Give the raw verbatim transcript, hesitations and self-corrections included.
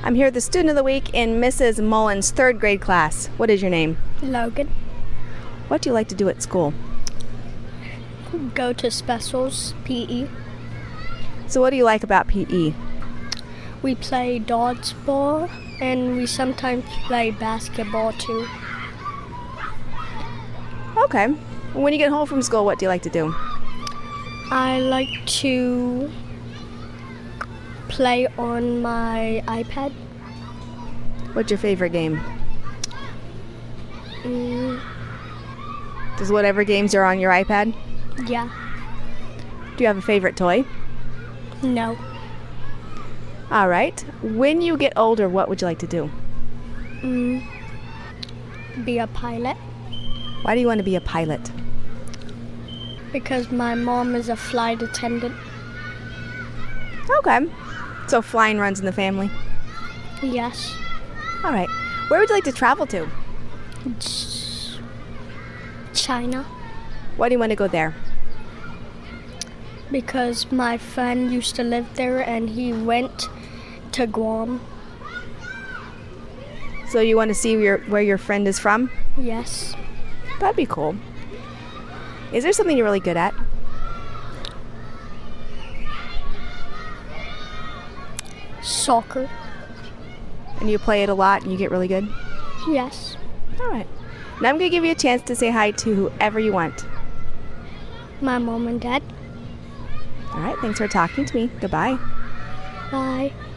I'm here with the student of the week in Missus Mullen's third grade class. What is your name? Logan. What do you like to do at school? Go to specials, P E. So what do you like about P E? We play dodgeball and we sometimes play basketball too. Okay. When you get home from school, what do you like to do? I like to play on my iPad. What's your favorite game? Mm, Does whatever games are on your iPad? yeah. Do you have a favorite toy? No. All right. When you get older, what would you like to do? Mm, be a pilot. Why do you want to be a pilot? Because my mom is a flight attendant. Okay. So flying runs in the family? Yes. All right. Where would you like to travel to? Ch- China. Why do you want to go there? Because my friend used to live there and he went to Guam. So you want to see your, where your friend is from? Yes. That'd be cool. Is there something you're really good at? Soccer. And you play it a lot and you get really good? Yes. All right. Now I'm going to give you a chance to say hi to whoever you want. My mom and dad. All right. Thanks for talking to me. Goodbye. Bye.